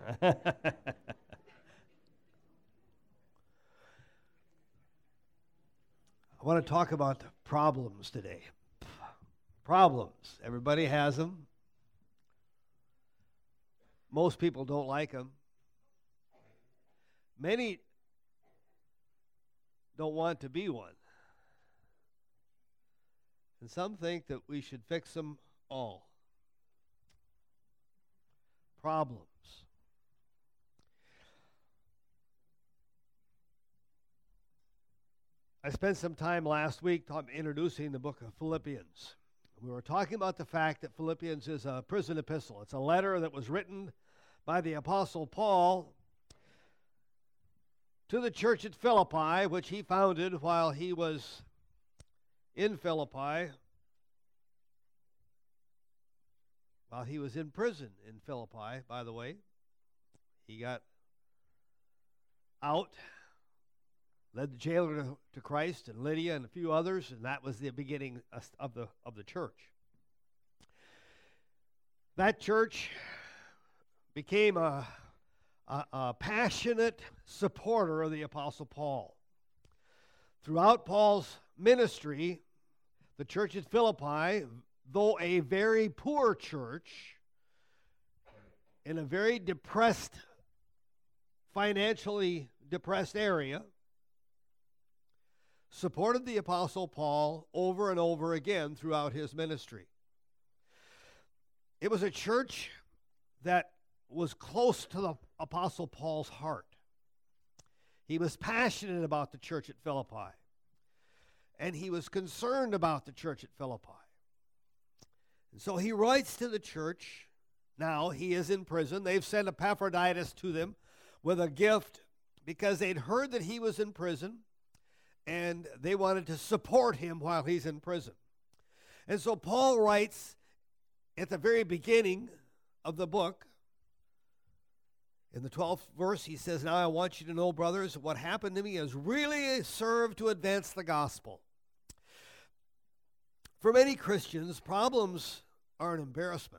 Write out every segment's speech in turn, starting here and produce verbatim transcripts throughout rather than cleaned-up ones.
I want to talk about problems today. Problems. Everybody has them. Most people don't like them. Many don't want to be one. And some think that we should fix them all. Problems. I spent some time last week talk, introducing the book of Philippians. We were talking about the fact that Philippians is a prison epistle. It's a letter that was written by the Apostle Paul to the church at Philippi, which he founded while he was in Philippi, while he was in prison in Philippi, by the way. He got out, led the jailer to, to Christ, and Lydia and a few others, and that was the beginning of the of the church. That church became a, a, a passionate supporter of the Apostle Paul. Throughout Paul's ministry, the church at Philippi, though a very poor church, in a very depressed, financially depressed area, supported the Apostle Paul over and over again throughout his ministry. It was a church that was close to the Apostle Paul's heart. He was passionate about the church at Philippi, and he was concerned about the church at Philippi. And so he writes to the church. Now he is in prison. They've sent Epaphroditus to them with a gift because they'd heard that he was in prison, and they wanted to support him while he's in prison. And so Paul writes at the very beginning of the book, in the twelfth verse, he says, "Now I want you to know, brothers, what happened to me has really served to advance the gospel." For many Christians, problems are an embarrassment.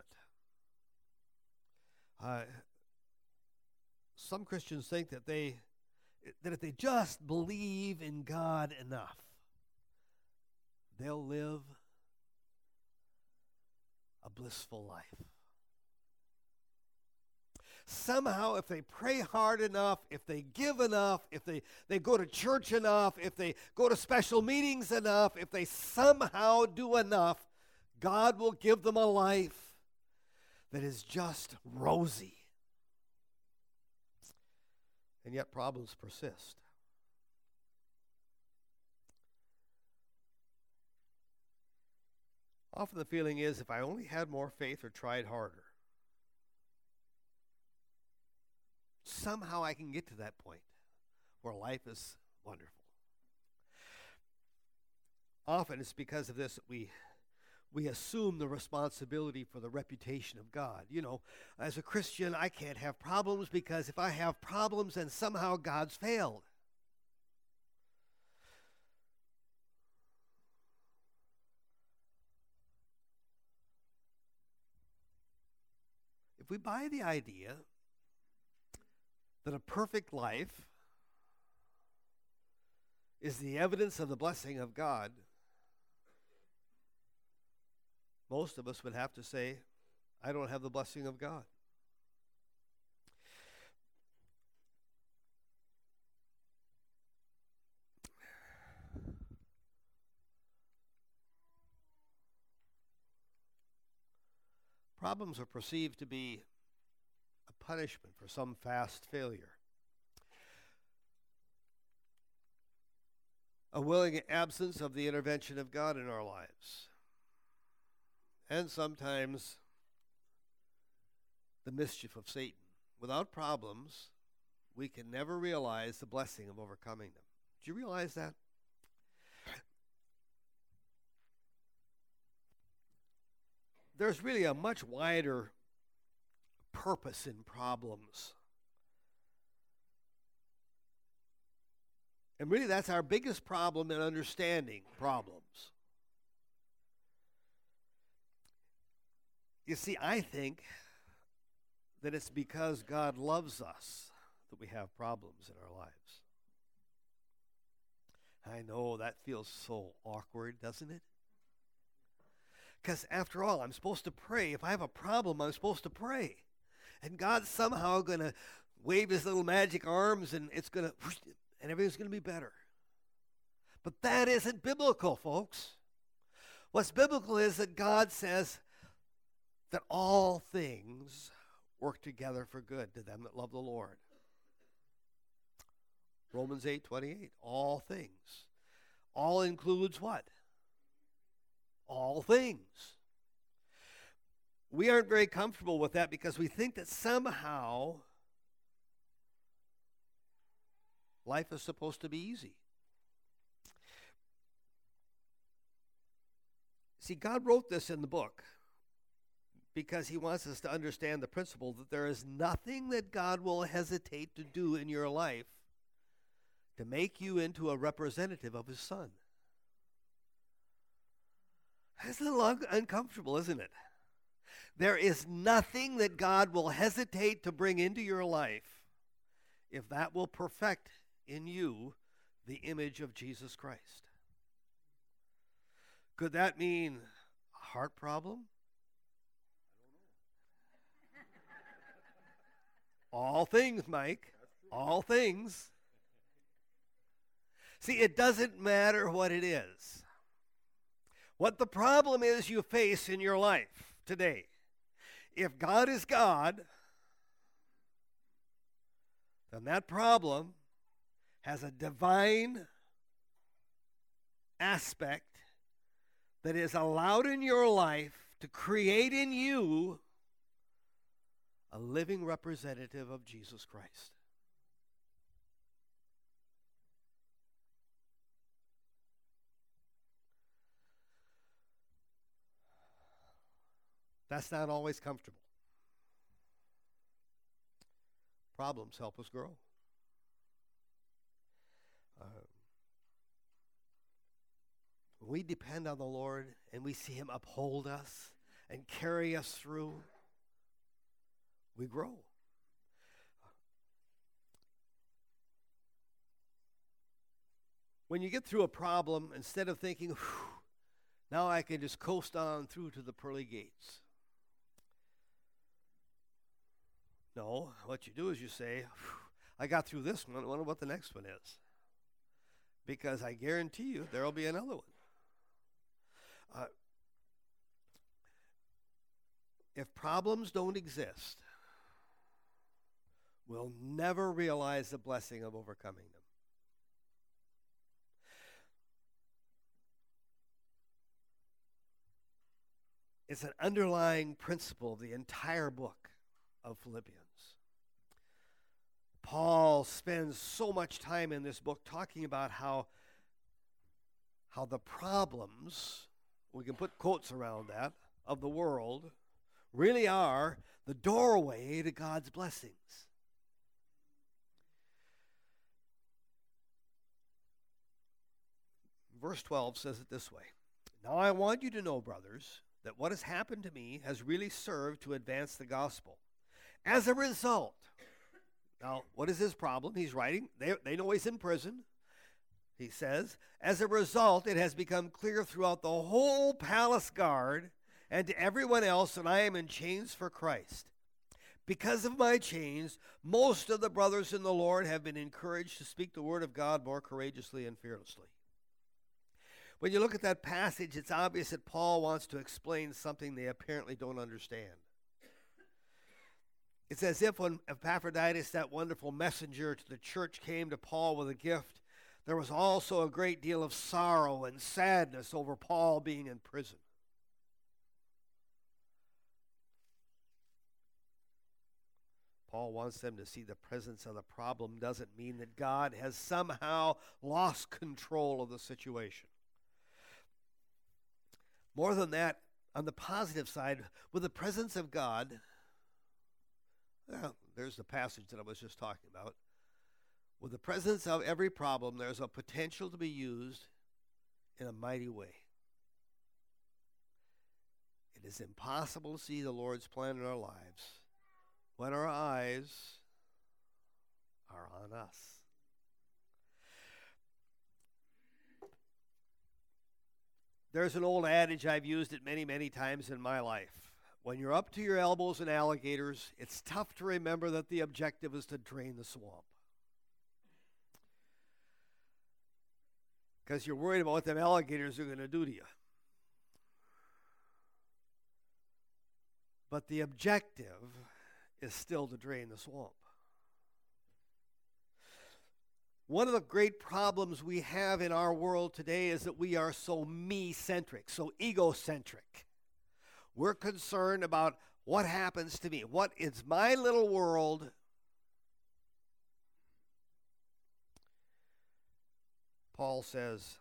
Uh, some Christians think that they that if they just believe in God enough, they'll live a blissful life. Somehow, if they pray hard enough, if they give enough, if they, they go to church enough, if they go to special meetings enough, if they somehow do enough, God will give them a life that is just rosy. And yet problems persist. Often the feeling is, if I only had more faith or tried harder, somehow I can get to that point where life is wonderful. Often it's because of this that we we assume the responsibility for the reputation of God. You know, as a Christian, I can't have problems because if I have problems, then somehow God's failed. If we buy the idea that a perfect life is the evidence of the blessing of God, most of us would have to say, I don't have the blessing of God. Problems are perceived to be a punishment for some past failure. A willing absence of the intervention of God in our lives. And sometimes the mischief of Satan. Without problems, we can never realize the blessing of overcoming them. Do you realize that? There's really a much wider purpose in problems. And really that's our biggest problem in understanding problems. You see, I think that it's because God loves us that we have problems in our lives. I know that feels so awkward, doesn't it? Because after all, I'm supposed to pray. If I have a problem, I'm supposed to pray. And God's somehow going to wave his little magic arms and it's going to, and everything's going to be better. But that isn't biblical, folks. What's biblical is that God says that all things work together for good to them that love the Lord. Romans eight twenty-eight, all things. All includes what? All things. We aren't very comfortable with that because we think that somehow life is supposed to be easy. See, God wrote this in the book because he wants us to understand the principle that there is nothing that God will hesitate to do in your life to make you into a representative of his Son. That's a little un- uncomfortable, isn't it? There is nothing that God will hesitate to bring into your life if that will perfect in you the image of Jesus Christ. Could that mean a heart problem? All things, Mike. All things. See, it doesn't matter what it is. What the problem is you face in your life today. If God is God, then that problem has a divine aspect that is allowed in your life to create in you a living representative of Jesus Christ. That's not always comfortable. Problems help us grow. Uh, when we depend on the Lord and we see him uphold us and carry us through, we grow. When you get through a problem, instead of thinking, now I can just coast on through to the pearly gates. No, what you do is you say, I got through this one, I wonder what the next one is. Because I guarantee you there will be another one. Uh, if problems don't exist, we'll never realize the blessing of overcoming them. It's an underlying principle of the entire book of Philippians. Paul spends so much time in this book talking about how, how the problems, we can put quotes around that, of the world really are the doorway to God's blessings. Verse twelve says it this way. Now I want you to know, brothers, that what has happened to me has really served to advance the gospel. As a result, now what is his problem? He's writing, they, they know he's in prison. He says, as a result, it has become clear throughout the whole palace guard and to everyone else that I am in chains for Christ. Because of my chains, most of the brothers in the Lord have been encouraged to speak the word of God more courageously and fearlessly. When you look at that passage, it's obvious that Paul wants to explain something they apparently don't understand. It's as if when Epaphroditus, that wonderful messenger to the church, came to Paul with a gift, there was also a great deal of sorrow and sadness over Paul being in prison. Paul wants them to see the presence of the problem doesn't mean that God has somehow lost control of the situation. More than that, on the positive side, with the presence of God, well, there's the passage that I was just talking about. With the presence of every problem, there's a potential to be used in a mighty way. It is impossible to see the Lord's plan in our lives when our eyes are on us. There's an old adage, I've used it many, many times in my life. When you're up to your elbows in alligators, it's tough to remember that the objective is to drain the swamp. Because you're worried about what them alligators are going to do to you. But the objective is still to drain the swamp. One of the great problems we have in our world today is that we are so me-centric, so egocentric. We're concerned about what happens to me. What is my little world? Paul says,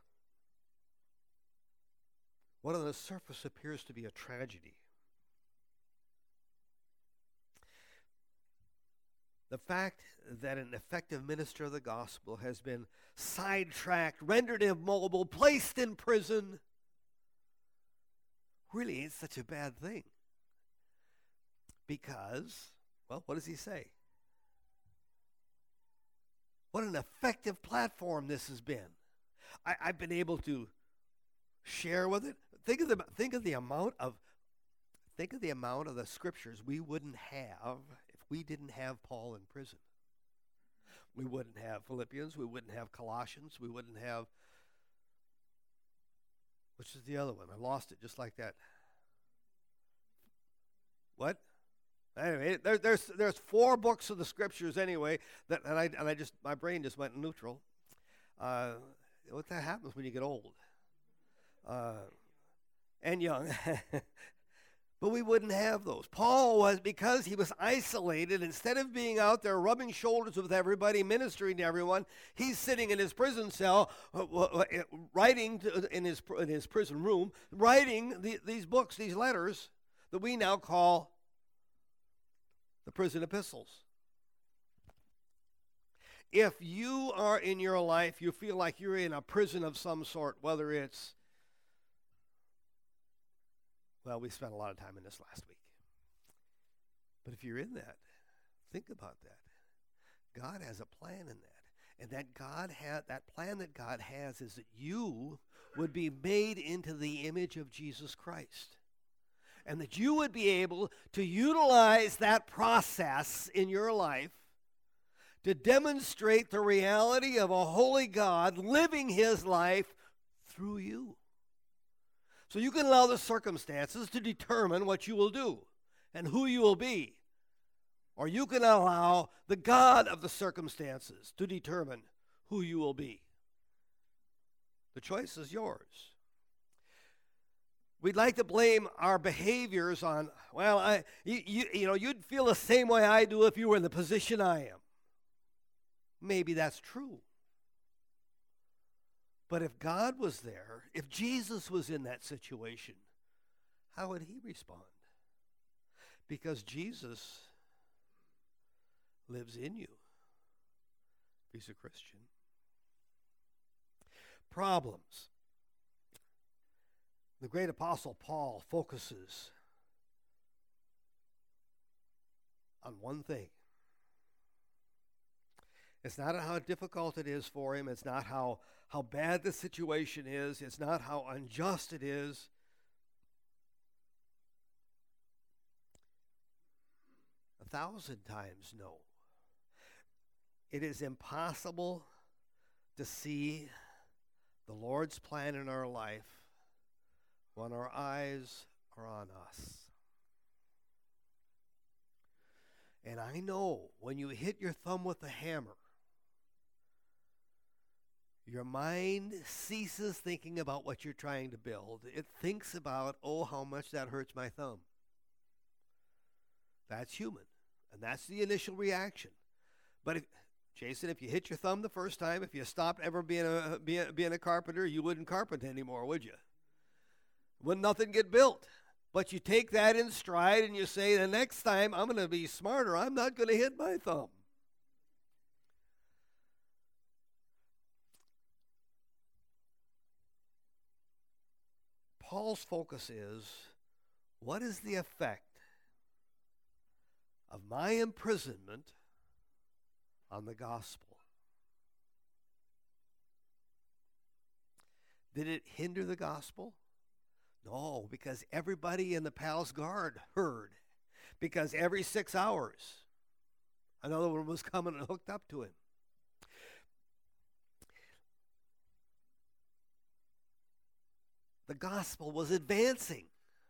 what on the surface appears to be a tragedy. The fact that an effective minister of the gospel has been sidetracked, rendered immobile, placed in prison, really ain't such a bad thing. Because, well, what does he say? What an effective platform this has been. I, I've been able to share with it. Think of the think of the amount of think of the amount of the scriptures we wouldn't have if we didn't have Paul in prison. We wouldn't have Philippians, we wouldn't have Colossians, we wouldn't have, which is the other one? I lost it just like that. What? Anyway, there, there's there's four books of the scriptures anyway that and I and I just my brain just went neutral. Uh, what that happens when you get old uh, and young. But we wouldn't have those. Paul was, because he was isolated, instead of being out there rubbing shoulders with everybody, ministering to everyone, he's sitting in his prison cell, uh, writing to, in his in his prison room, writing the, these books, these letters that we now call the prison epistles. If you are in your life, you feel like you're in a prison of some sort, whether it's Well, we spent a lot of time in this last week. But if you're in that, think about that. God has a plan in that. And that God had that plan that God has is that you would be made into the image of Jesus Christ. And that you would be able to utilize that process in your life to demonstrate the reality of a holy God living his life through you. So you can allow the circumstances to determine what you will do and who you will be. Or you can allow the God of the circumstances to determine who you will be. The choice is yours. We'd like to blame our behaviors on, well, I, you, you, you know, you'd feel the same way I do if you were in the position I am. Maybe that's true. But if God was there, if Jesus was in that situation, how would he respond? Because Jesus lives in you. If he's a Christian. Problems. The great apostle Paul focuses on one thing. It's not how difficult it is for him. It's not how, how bad the situation is. It's not how unjust it is. A thousand times no. It is impossible to see the Lord's plan in our life when our eyes are on us. And I know when you hit your thumb with a hammer, your mind ceases thinking about what you're trying to build. It thinks about, oh, how much that hurts my thumb. That's human. And that's the initial reaction. But, if, Jason, if you hit your thumb the first time, if you stopped ever being a, being, being a carpenter, you wouldn't carpenter anymore, would you? Wouldn't nothing get built. But you take that in stride and you say, the next time I'm going to be smarter. I'm not going to hit my thumb. Paul's focus is, what is the effect of my imprisonment on the gospel. Did it hinder the gospel? No, because everybody in the palace guard heard. Because every six hours, another one was coming and hooked up to him. The gospel was advancing.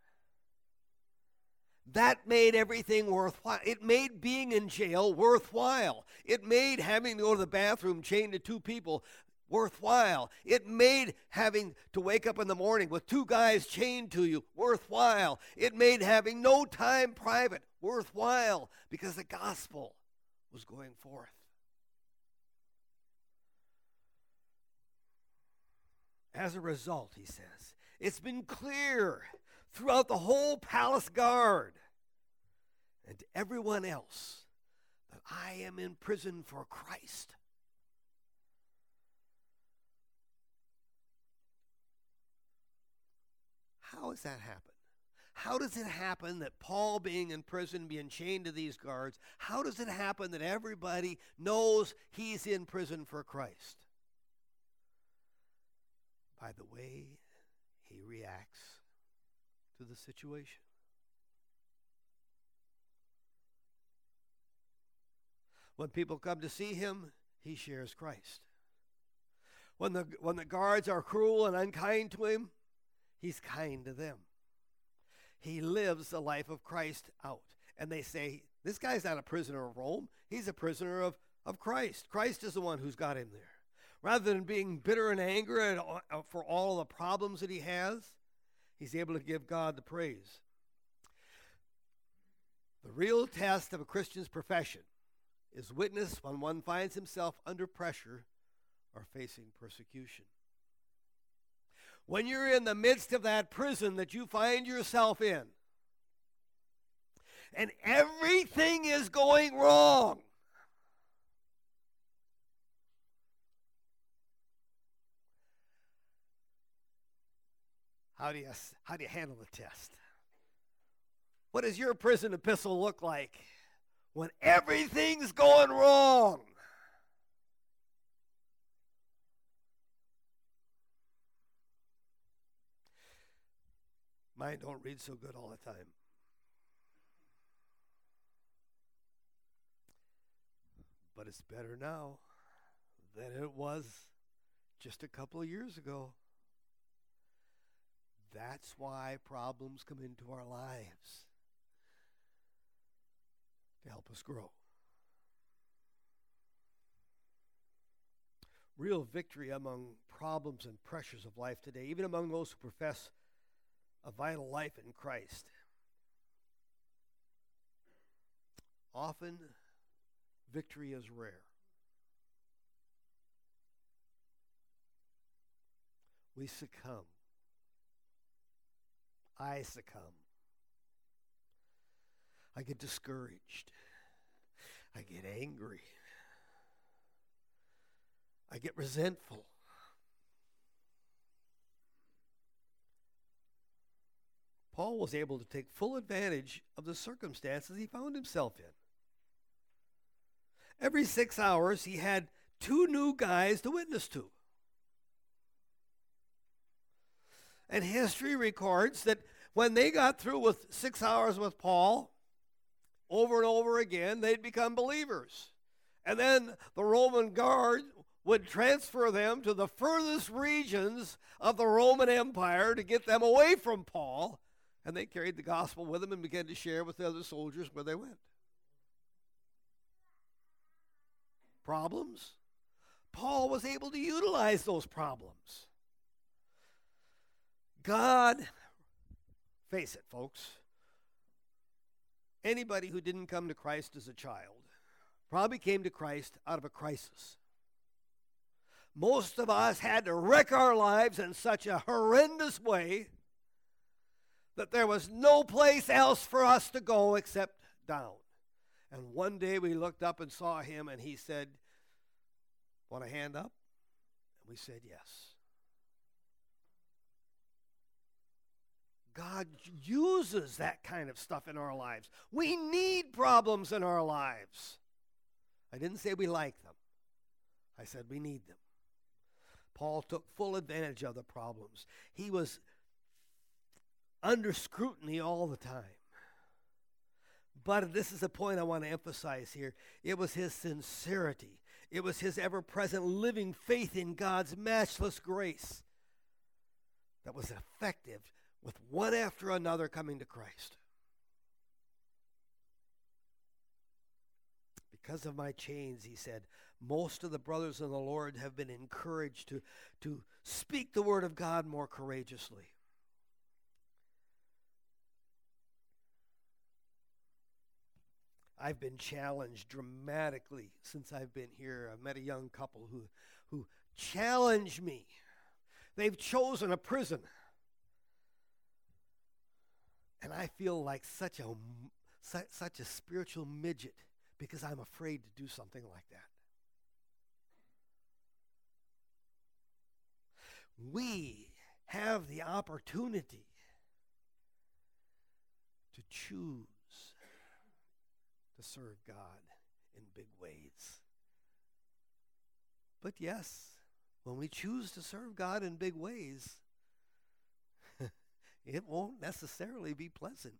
That made everything worthwhile. It made being in jail worthwhile. It made having to go to the bathroom chained to two people worthwhile. It made having to wake up in the morning with two guys chained to you worthwhile. It made having no time private worthwhile because the gospel was going forth. As a result, he says, it's been clear throughout the whole palace guard and to everyone else that I am in prison for Christ. How has that happened? How does it happen that Paul being in prison, being chained to these guards, how does it happen that everybody knows he's in prison for Christ? By the way he reacts to the situation. When people come to see him, he shares Christ. When the, when the guards are cruel and unkind to him, he's kind to them. He lives the life of Christ out. And they say, this guy's not a prisoner of Rome. He's a prisoner of, of Christ. Christ is the one who's got him there. Rather than being bitter and angry at, uh, for all the problems that he has, he's able to give God the praise. The real test of a Christian's profession is witness when one finds himself under pressure or facing persecution. When you're in the midst of that prison that you find yourself in, and everything is going wrong, how do you, how do you handle the test? What does your prison epistle look like when everything's going wrong? Mine don't read so good all the time. But it's better now than it was just a couple of years ago. That's why problems come into our lives, to help us grow. Real victory among problems and pressures of life today, even among those who profess a vital life in Christ. Often, victory is rare. We succumb. I succumb. I get discouraged. I get angry. I get resentful. Paul was able to take full advantage of the circumstances he found himself in. Every six hours, he had two new guys to witness to. And history records that when they got through with six hours with Paul, over and over again, they'd become believers. And then the Roman guard would transfer them to the furthest regions of the Roman Empire to get them away from Paul. And they carried the gospel with them and began to share with the other soldiers where they went. Problems? Paul was able to utilize those problems. God, face it, folks, anybody who didn't come to Christ as a child probably came to Christ out of a crisis. Most of us had to wreck our lives in such a horrendous way that there was no place else for us to go except down. And one day we looked up and saw him, and he said, "Want a hand up?" And we said, "Yes." God uses that kind of stuff in our lives. We need problems in our lives. I didn't say we like them. I said we need them. Paul took full advantage of the problems. He was under scrutiny all the time. But this is a point I want to emphasize here. It was his sincerity. It was his ever-present living faith in God's matchless grace that was effective with one after another coming to Christ. Because of my chains, he said, most of the brothers in the Lord have been encouraged to, to speak the word of God more courageously. I've been challenged dramatically since I've been here. I've met a young couple who, who challenged me. They've chosen a prison. And I feel like such a, such, such a spiritual midget because I'm afraid to do something like that. We have the opportunity to choose to serve God in big ways. But yes, when we choose to serve God in big ways, it won't necessarily be pleasant.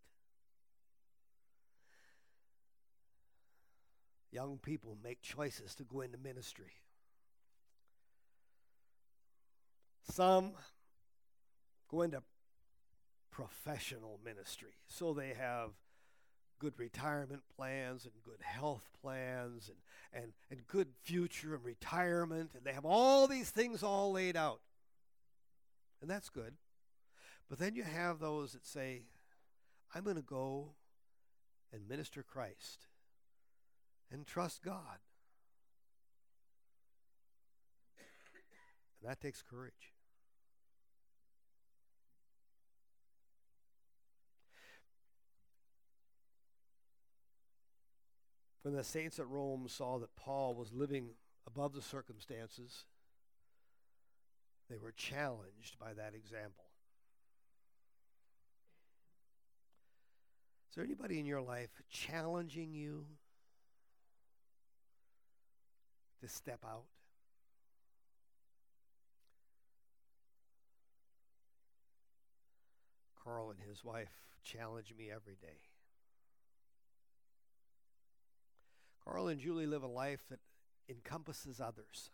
Young people make choices to go into ministry. Some go into professional ministry, so they have good retirement plans and good health plans and, and, and good future and retirement, and they have all these things all laid out. And that's good. But then you have those that say, I'm going to go and minister Christ and trust God. And that takes courage. When the saints at Rome saw that Paul was living above the circumstances, they were challenged by that example. Is there anybody in your life challenging you to step out? Carl and his wife challenge me every day. Carl and Julie live a life that encompasses others.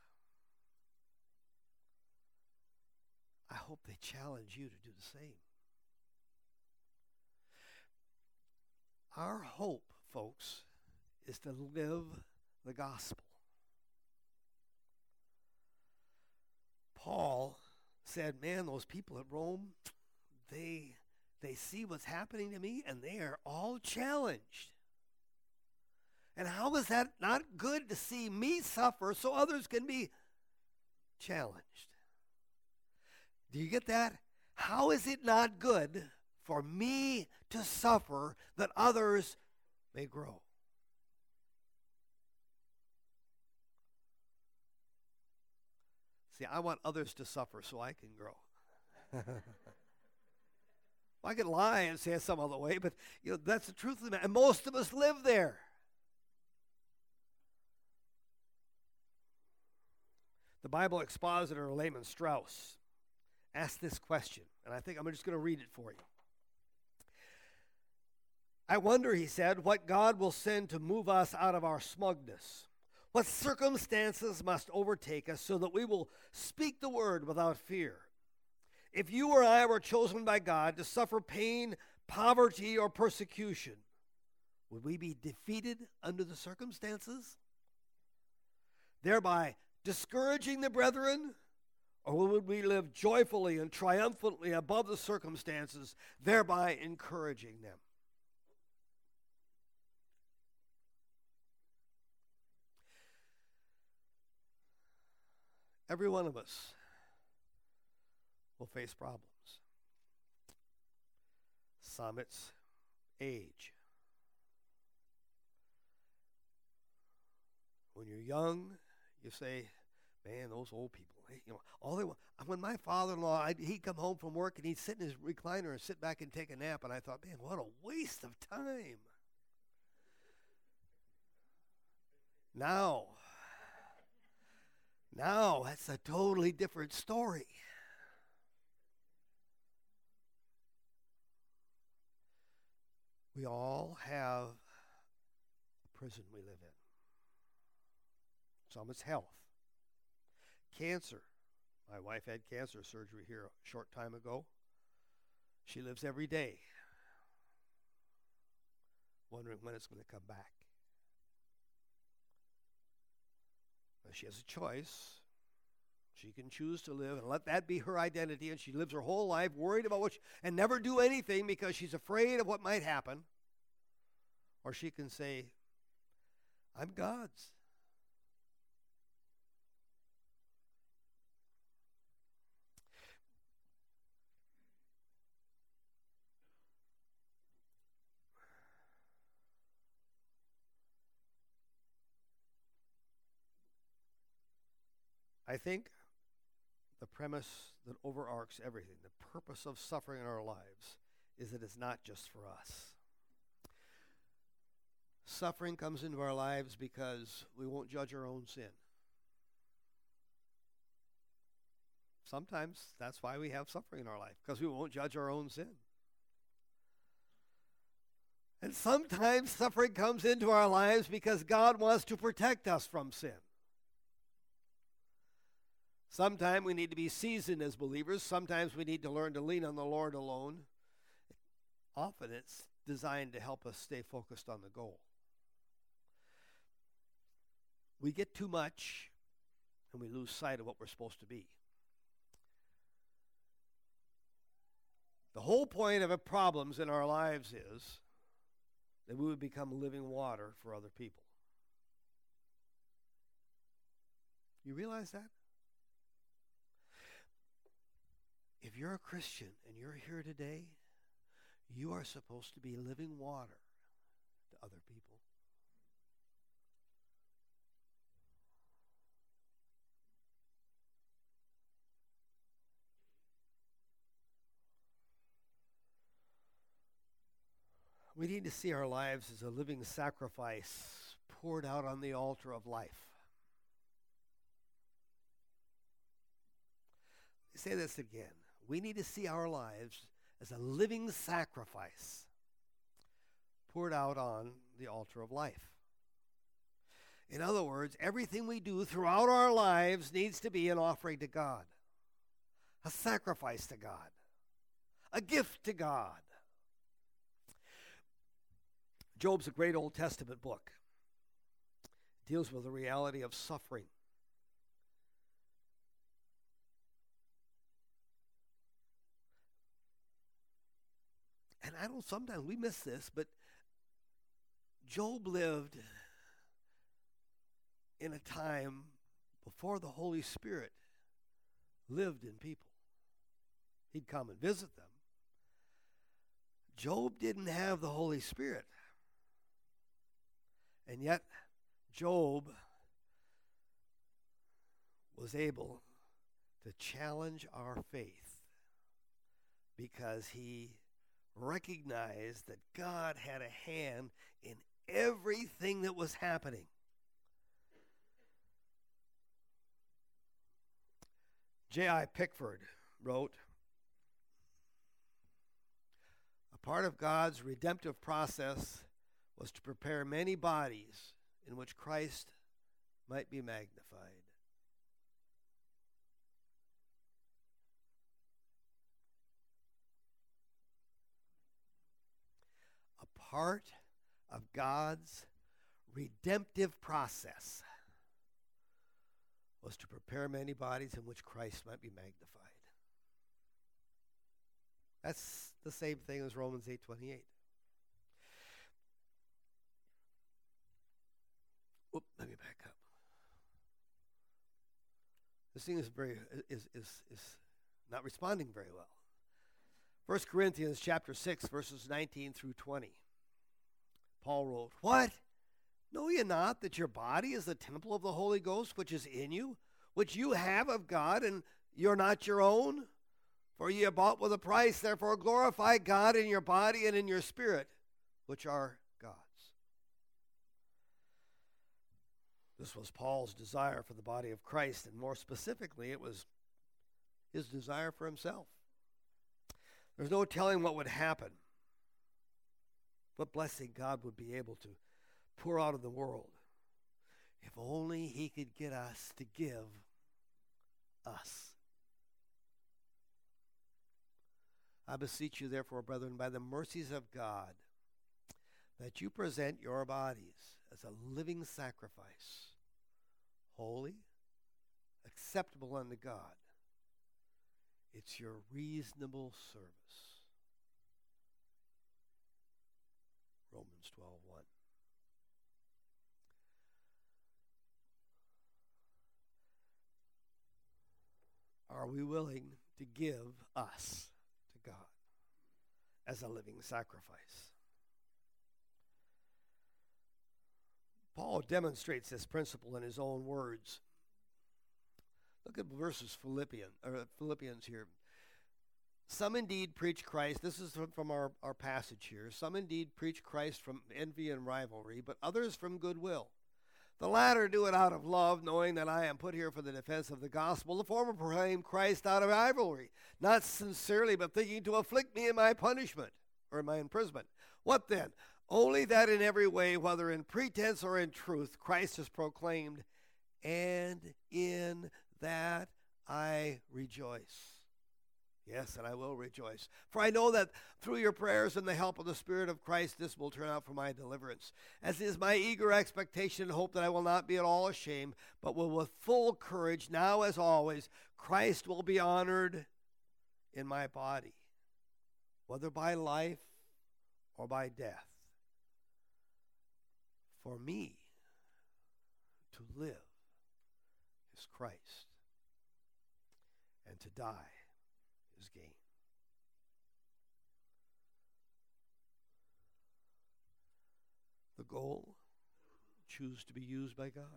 I hope they challenge you to do the same. Our hope, folks, is to live the gospel. Paul said, man, those people at Rome, they, they see what's happening to me, and they are all challenged. And how is that not good to see me suffer so others can be challenged? Do you get that? How is it not good for me to suffer that others may grow? See, I want others to suffer so I can grow. I can lie and say it some other way, but you know that's the truth of the matter. And most of us live there. The Bible expositor Lehman Strauss asked this question, and I think I'm just going to read it for you. I wonder, he said, what God will send to move us out of our smugness. What circumstances must overtake us so that we will speak the word without fear? If you or I were chosen by God to suffer pain, poverty, or persecution, would we be defeated under the circumstances, thereby discouraging the brethren? Or would we live joyfully and triumphantly above the circumstances, thereby encouraging them? Every one of us will face problems. Some it's age. When you're young, you say, man, those old people, You know, all they want, when my father-in-law, I'd, he'd come home from work and he'd sit in his recliner and sit back and take a nap, and I thought, man, what a waste of time. Now, now that's a totally different story. We all have a prison we live in. Some is health. Cancer. My wife had cancer surgery here a short time ago. She lives every day, wondering when it's going to come back. Now, she has a choice. She can choose to live and let that be her identity, and she lives her whole life worried about what she, and never do anything because she's afraid of what might happen. Or she can say, I'm God's. I think the premise that overarches everything, the purpose of suffering in our lives, is that it's not just for us. Suffering comes into our lives because we won't judge our own sin. Sometimes that's why we have suffering in our life, because we won't judge our own sin. And sometimes suffering comes into our lives because God wants to protect us from sin. Sometimes we need to be seasoned as believers. Sometimes we need to learn to lean on the Lord alone. Often it's designed to help us stay focused on the goal. We get too much and we lose sight of what we're supposed to be. The whole point of problems in our lives is that we would become living water for other people. You realize that? If you're a Christian and you're here today, you are supposed to be living water to other people. We need to see our lives as a living sacrifice poured out on the altar of life. Let me say this again. We need to see our lives as a living sacrifice poured out on the altar of life. In other words, everything we do throughout our lives needs to be an offering to God, a sacrifice to God, a gift to God. Job's a great Old Testament book. It deals with the reality of suffering. And I don't, sometimes we miss this, but Job lived in a time before the Holy Spirit lived in people. He'd come and visit them. Job didn't have the Holy Spirit. And yet, Job was able to challenge our faith because he recognized that God had a hand in everything that was happening. J I Pickford wrote, "A part of God's redemptive process was to prepare many bodies in which Christ might be magnified." A part of God's redemptive process was to prepare many bodies in which Christ might be magnified. That's the same thing as Romans eight twenty-eight. Oop, let me back up. This thing is very is is is not responding very well. First Corinthians chapter six, verses nineteen through twenty. Paul wrote, "What? Know ye not that your body is the temple of the Holy Ghost, which is in you, which you have of God, and you're not your own? For ye are bought with a price, therefore glorify God in your body and in your spirit, which are God's. This was Paul's desire for the body of Christ, and more specifically, it was his desire for himself. There's no telling what would happen, what blessing God would be able to pour out in the world if only he could get us to give us. I beseech you, therefore, brethren, by the mercies of God, that you present your bodies as a living sacrifice, holy, acceptable unto God. It's your reasonable service. Romans twelve one. Are we willing to give us to God as a living sacrifice? Paul demonstrates this principle in his own words. Look at verses Philippians, or Philippians here. Some indeed preach Christ. This is from our, our passage here. Some indeed preach Christ from envy and rivalry, but others from goodwill. The latter do it out of love, knowing that I am put here for the defense of the gospel. The former proclaim Christ out of rivalry, not sincerely, but thinking to afflict me in my punishment, or in my imprisonment. What then? Only that in every way, whether in pretense or in truth, Christ is proclaimed, and in that I rejoice. Yes, and I will rejoice. For I know that through your prayers and the help of the Spirit of Christ, this will turn out for my deliverance. As is my eager expectation and hope that I will not be at all ashamed, but will with full courage, now as always, Christ will be honored in my body, whether by life or by death. For me, to live is Christ, and to die is gain. The goal, choose to be used by God.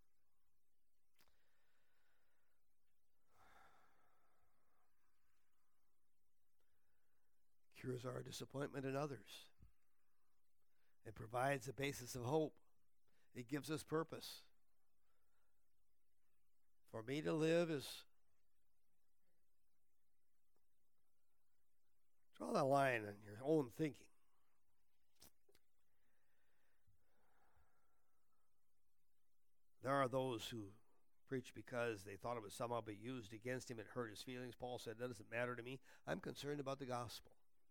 Cures our disappointment in others. It provides a basis of hope. It gives us purpose. For me to live is, draw that line in your own thinking. There are those who preach because they thought it would somehow be used against him. It hurt his feelings. Paul said, that doesn't matter to me. I'm concerned about the gospel.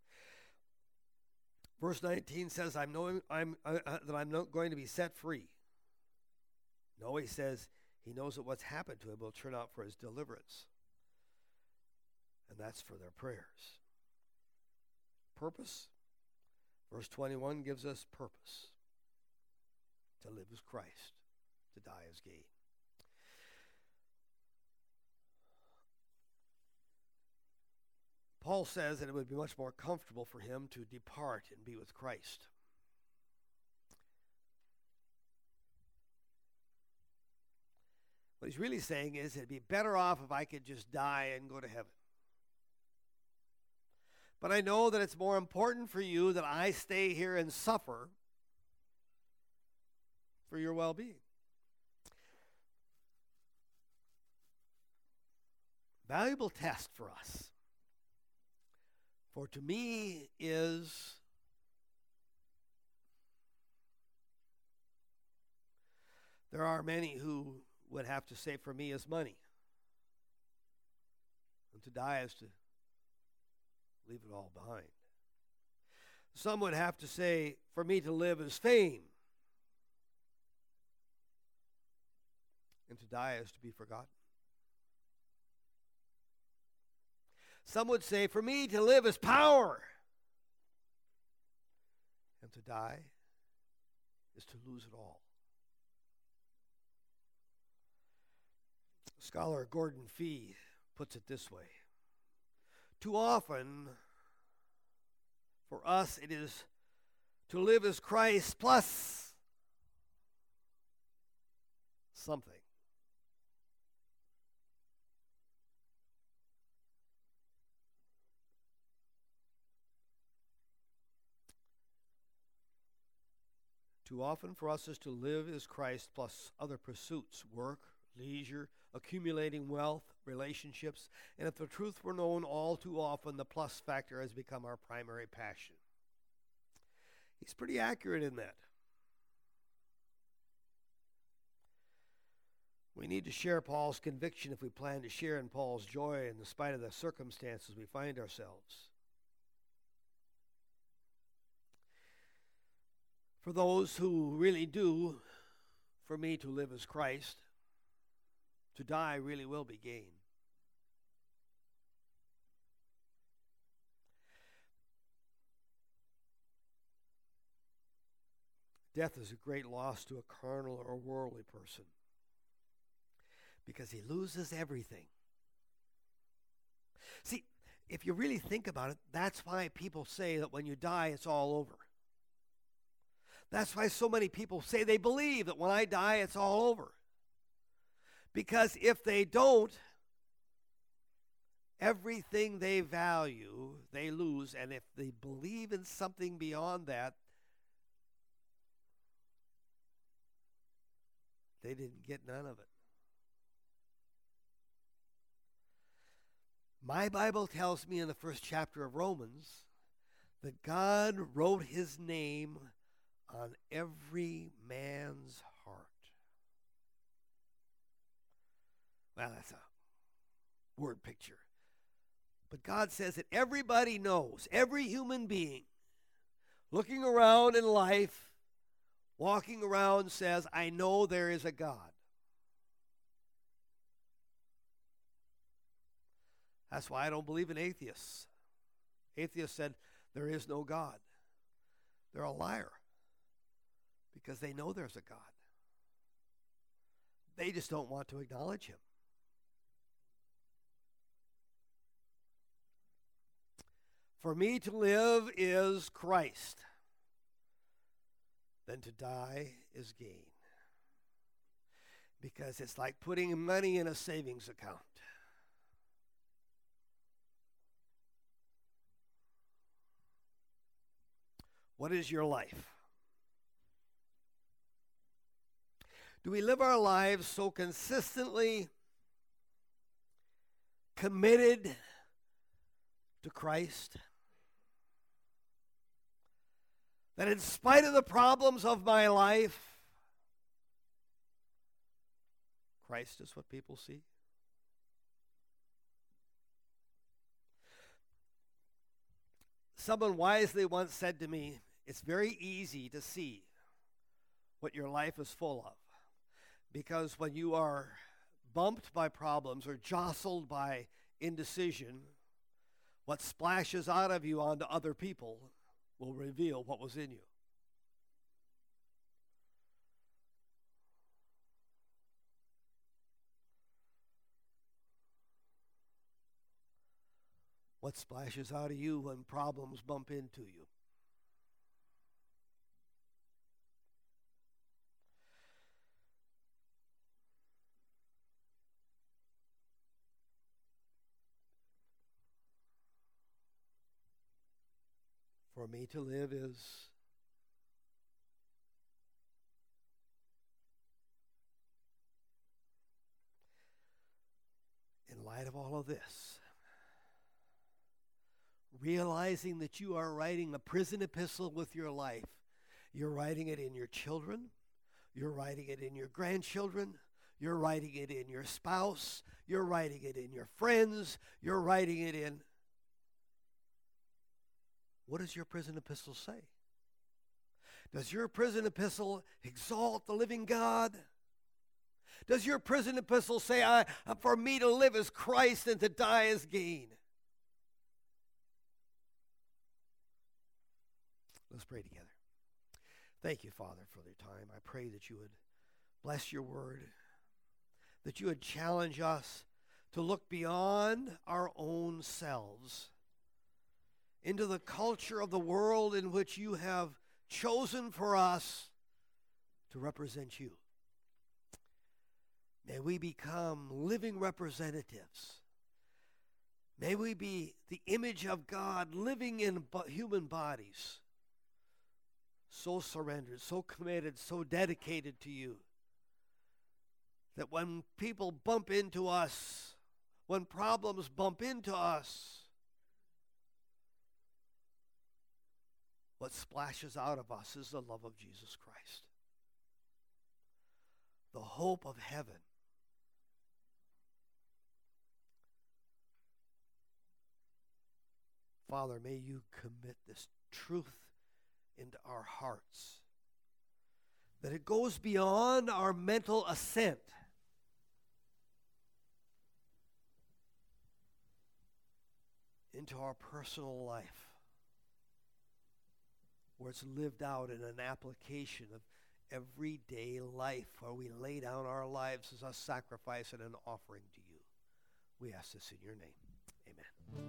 Verse nineteen says, I'm knowing I'm uh, uh, that I'm not going to be set free. No, he says he knows that what's happened to him will turn out for his deliverance. And that's for their prayers. Purpose. Verse twenty-one gives us purpose. To live as Christ, to die as gain. Paul says that it would be much more comfortable for him to depart and be with Christ. What he's really saying is it'd be better off if I could just die and go to heaven. But I know that it's more important for you that I stay here and suffer for your well-being. Valuable test for us. For to me is there are many who would have to say for me is money. And to die is to leave it all behind. Some would have to say for me to live is fame. And to die is to be forgotten. Some would say, for me to live is power, and to die is to lose it all. Scholar Gordon Fee puts it this way. Too often, for us, it is to live as Christ plus something. Too often for us is to live as Christ plus other pursuits, work, leisure, accumulating wealth, relationships, and if the truth were known, all too often the plus factor has become our primary passion. He's pretty accurate in that. We need to share Paul's conviction if we plan to share in Paul's joy in spite of the circumstances we find ourselves. For those who really do, for me to live as Christ, to die really will be gain. Death is a great loss to a carnal or worldly person because he loses everything. See, if you really think about it, that's why people say that when you die, it's all over. That's why so many people say they believe that when I die, it's all over. Because if they don't, everything they value, they lose. And if they believe in something beyond that, they didn't get none of it. My Bible tells me in the first chapter of Romans that God wrote his name on every man's heart. Well, that's a word picture. But God says that everybody knows, every human being looking around in life, walking around says, I know there is a God. That's why I don't believe in atheists. Atheists said, there is no God. They're a liar because they know there's a God. They just don't want to acknowledge him. For me to live is Christ. Then to die is gain. Because it's like putting money in a savings account. What is your life? Do we live our lives so consistently committed to Christ that in spite of the problems of my life, Christ is what people see? Someone wisely once said to me, it's very easy to see what your life is full of. Because when you are bumped by problems or jostled by indecision, what splashes out of you onto other people will reveal what was in you. What splashes out of you when problems bump into you? For me to live is in light of all of this, realizing that you are writing a prison epistle with your life. You're writing it in your children. You're writing it in your grandchildren. You're writing it in your spouse. You're writing it in your friends. You're writing it in... What does your prison epistle say? Does your prison epistle exalt the living God? Does your prison epistle say, I, for me to live as Christ and to die as gain? Let's pray together. Thank you, Father, for the time. I pray that you would bless your word, that you would challenge us to look beyond our own selves into the culture of the world in which you have chosen for us to represent you. May we become living representatives. May we be the image of God living in human bodies so surrendered, so committed, so dedicated to you, that when people bump into us, when problems bump into us, what splashes out of us is the love of Jesus Christ, the hope of heaven. Father, may you commit this truth into our hearts, that it goes beyond our mental assent. Into our personal life, where it's lived out in an application of everyday life, where we lay down our lives as a sacrifice and an offering to you. We ask this in your name. Amen.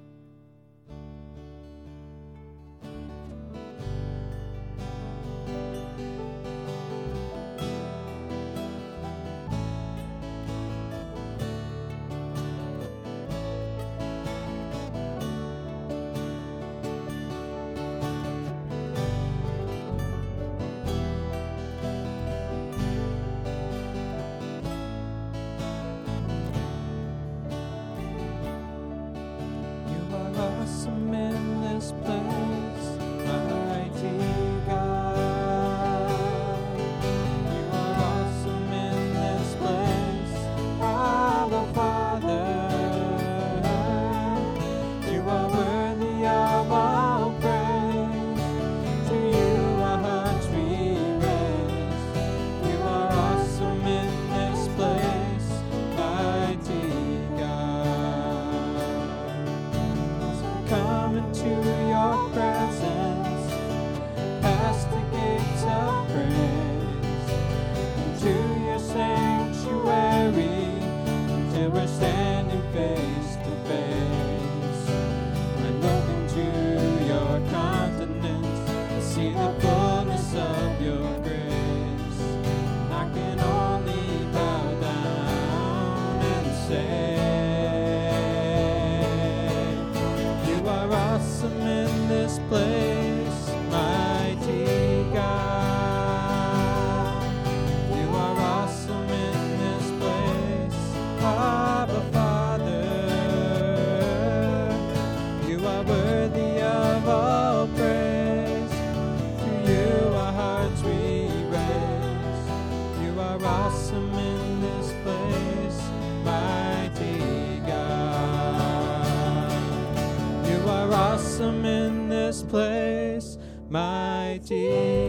Mighty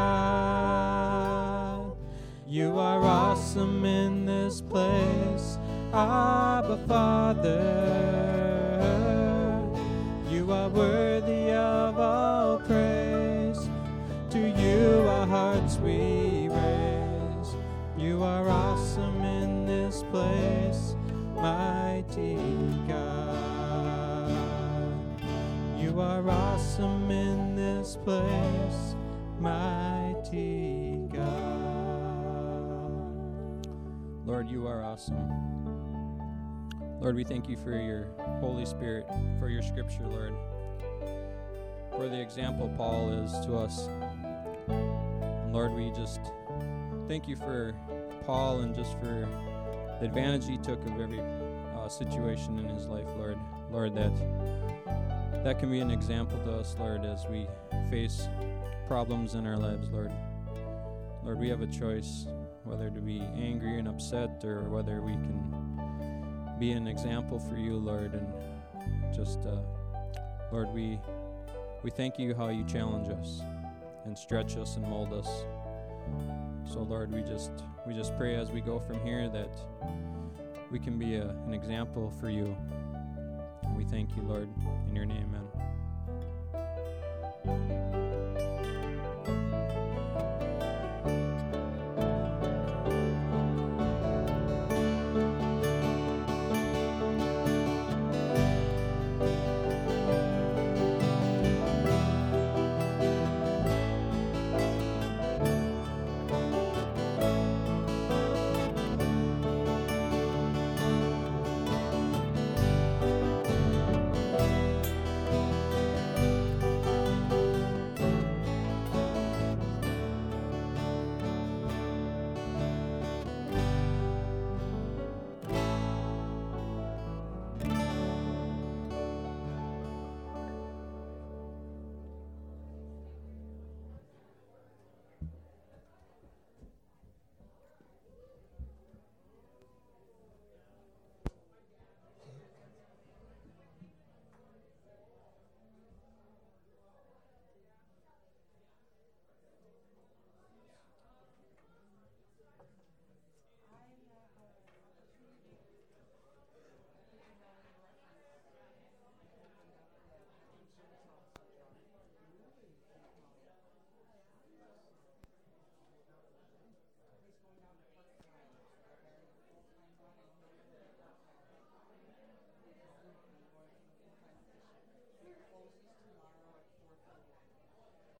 God, you are awesome in this place. Abba, Father, you are worthy of all praise. To you our hearts we raise. You are awesome in this place, mighty God. You are awesome in this place, mighty God. Lord, you are awesome. Lord, we thank you for your Holy Spirit, for your scripture, Lord, for the example Paul is to us. And Lord, we just thank you for Paul and just for the advantage he took of every uh, situation in his life, Lord. Lord, that that can be an example to us, Lord, as we face problems in our lives, Lord. Lord, we have a choice whether to be angry and upset or whether we can be an example for you, Lord. And just, uh, Lord, we we thank you how you challenge us and stretch us and mold us. So, Lord, we just we just pray as we go from here that we can be a, an example for you. And we thank you, Lord, in your name, amen.